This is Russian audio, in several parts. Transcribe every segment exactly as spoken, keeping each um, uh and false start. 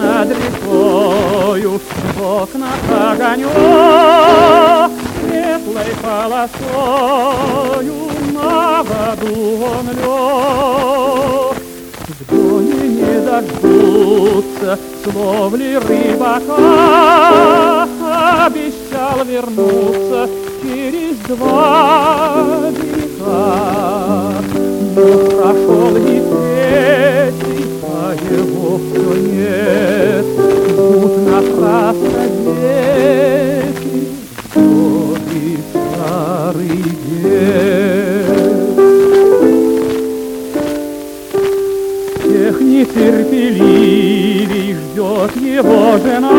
над рекою, в окнах огонек, светлой полосою на воду он лег. В доме не дождутся с ловли рыбака, обещал вернуться через два века. Но прошел и третий, а его все нет. Ждут напрасно дети, годы старый дед. Всех нетерпеливей ждет его жена,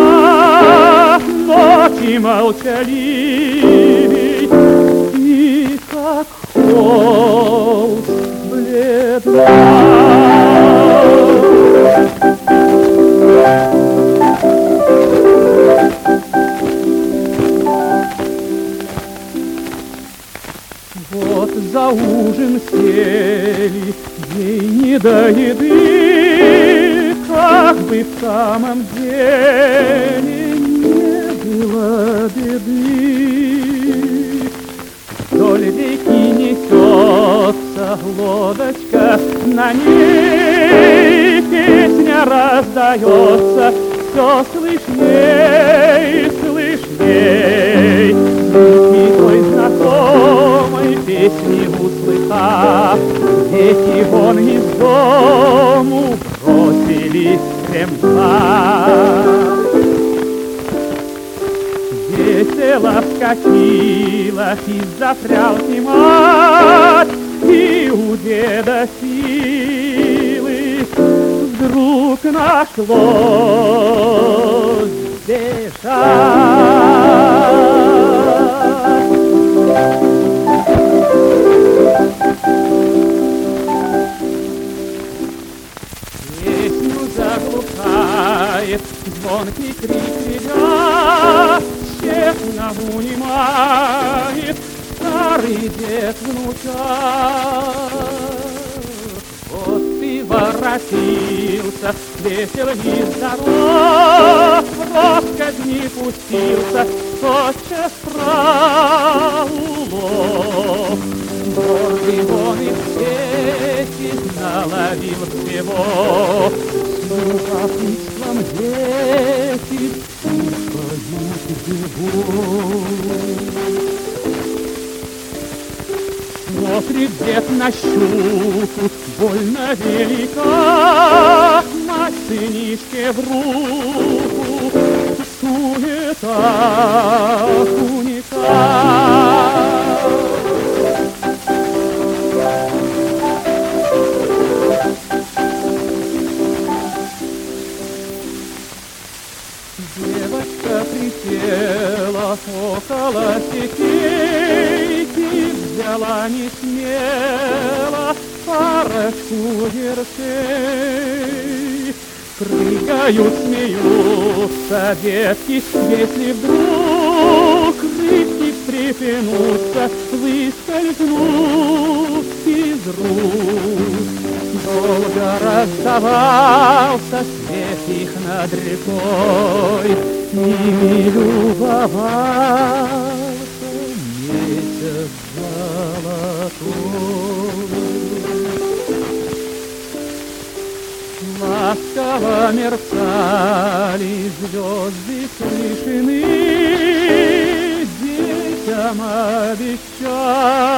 ночи молчаливей, и как холст бледна. Вот за ужин сели, ей не до еды, как бы в самом деле не было беды. Вдоль реки несется лодочка, на ней песня раздается, все слышней, слышней. Звуки той знакомой песни услыхав, дети вон из дому бросились кремлять. Весело вскочила из-за прялки мать, и у деда силы вдруг нашлось бежать. Песню заглушает звонкий крик ребят, тщетно унимает старый дед внучат. Вот ты воротился, весел и здоров, в роскозни пустился, тотчас проулов. Гордый он и сети наловил всего, с любопытством дети поют бегут. Смотрит дед на щуку, больно велика, мать сынишке в руку, суета уникат. Девочка присела около сетейки, взяла не смело парочку ершей. Прыгают, смеются детки, если вдруг рыбки встрепенутся, выскользнут из рук. Долго раздавался свет их над рекой, ими любовался месяц золотой. Ласково мерцали звезды с вышины, детям обещали